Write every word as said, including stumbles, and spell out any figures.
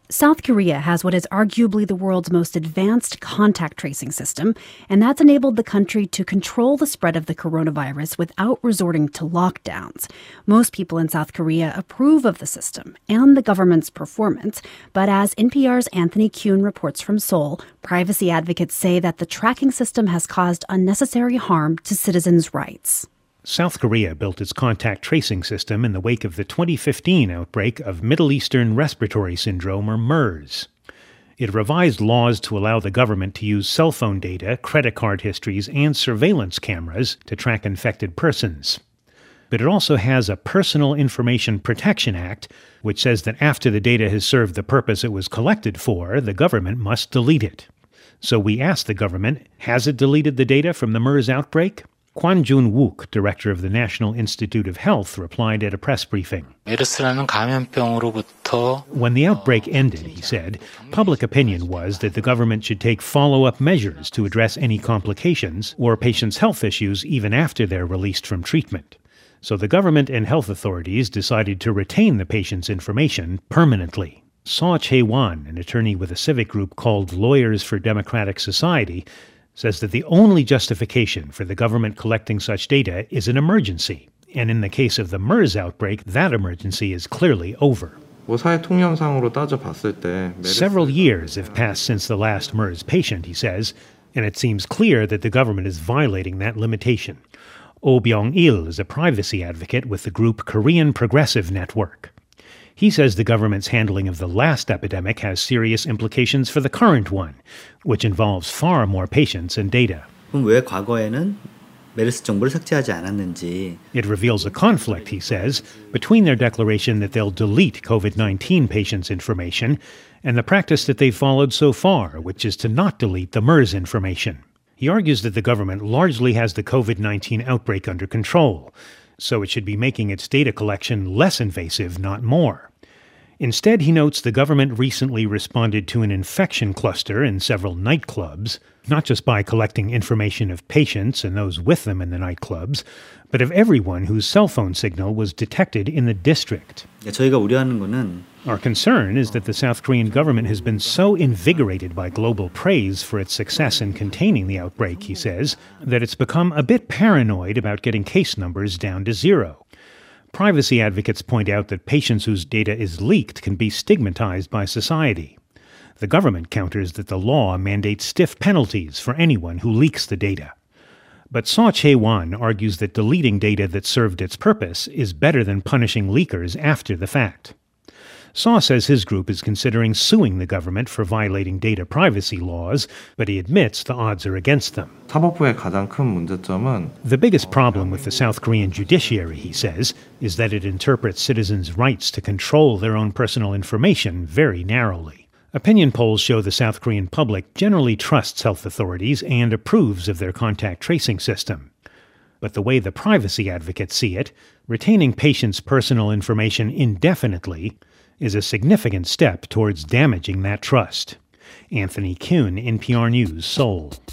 South Korea has what is arguably the world's most advanced contact tracing system, and that's enabled the country to control the spread of the coronavirus without resorting to lockdowns. Most people in South Korea approve of the system and the government's performance, but as N P R's Anthony Kuhn reports from Seoul, privacy advocates say that the tracking system has caused unnecessary harm to citizens' rights. South Korea built its contact tracing system in the wake of the twenty fifteen outbreak of Middle Eastern Respiratory Syndrome, or MERS. It revised laws to allow the government to use cell phone data, credit card histories, and surveillance cameras to track infected persons. But it also has a Personal Information Protection Act, which says that after the data has served the purpose it was collected for, the government must delete it. So we asked the government, has it deleted the data from the MERS outbreak? Kwon Jun-wook, director of the National Institute of Health, replied at a press briefing. When the outbreak ended, he said, public opinion was that the government should take follow-up measures to address any complications or patients' health issues even after they're released from treatment. So the government and health authorities decided to retain the patient's information permanently. Saw Chae-wan, an attorney with a civic group called Lawyers for Democratic Society, says that the only justification for the government collecting such data is an emergency. And in the case of the MERS outbreak, that emergency is clearly over. Several years have passed since the last MERS patient, he says, and it seems clear that the government is violating that limitation. Oh Byung-il is a privacy advocate with the group Korean Progressive Network. He says the government's handling of the last epidemic has serious implications for the current one, which involves far more patients and data. It reveals a conflict, he says, between their declaration that they'll delete COVID nineteen patients' information and the practice that they've followed so far, which is to not delete the MERS information. He argues that the government largely has the COVID nineteen outbreak under control, so it should be making its data collection less invasive, not more. Instead, he notes the government recently responded to an infection cluster in several nightclubs, not just by collecting information of patients and those with them in the nightclubs, but of everyone whose cell phone signal was detected in the district. Our concern is that the South Korean government has been so invigorated by global praise for its success in containing the outbreak, he says, that it's become a bit paranoid about getting case numbers down to zero. Privacy advocates point out that patients whose data is leaked can be stigmatized by society. The government counters that the law mandates stiff penalties for anyone who leaks the data. But Saw Chae-wan argues that deleting data that served its purpose is better than punishing leakers after the fact. Saw says his group is considering suing the government for violating data privacy laws, but he admits the odds are against them. The biggest problem with the South Korean judiciary, he says, is that it interprets citizens' rights to control their own personal information very narrowly. Opinion polls show the South Korean public generally trusts health authorities and approves of their contact tracing system. But the way the privacy advocates see it, retaining patients' personal information indefinitely is a significant step towards damaging that trust. Anthony Kuhn, N P R News, Seoul.